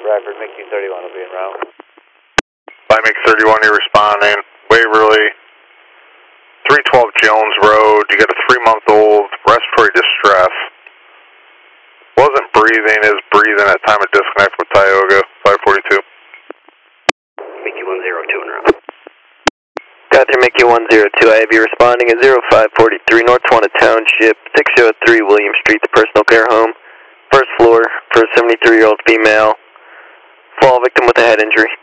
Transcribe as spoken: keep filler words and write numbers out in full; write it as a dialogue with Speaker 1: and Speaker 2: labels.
Speaker 1: Rockford, M I Q thirty-one will be en route.
Speaker 2: By M I Q thirty-one, you're responding. Waverly, three twelve Jones Road. You got a three-month-old, respiratory distress. Wasn't breathing, is breathing at time of disconnect with Tioga, five forty-two.
Speaker 3: M I Q one zero two en route. Got through M I Q one zero two, I have you responding at zero five forty-three North Twana Township, six oh three William Street, the personal care home. First floor for a seventy-three-year-old female. Fall victim with a head injury.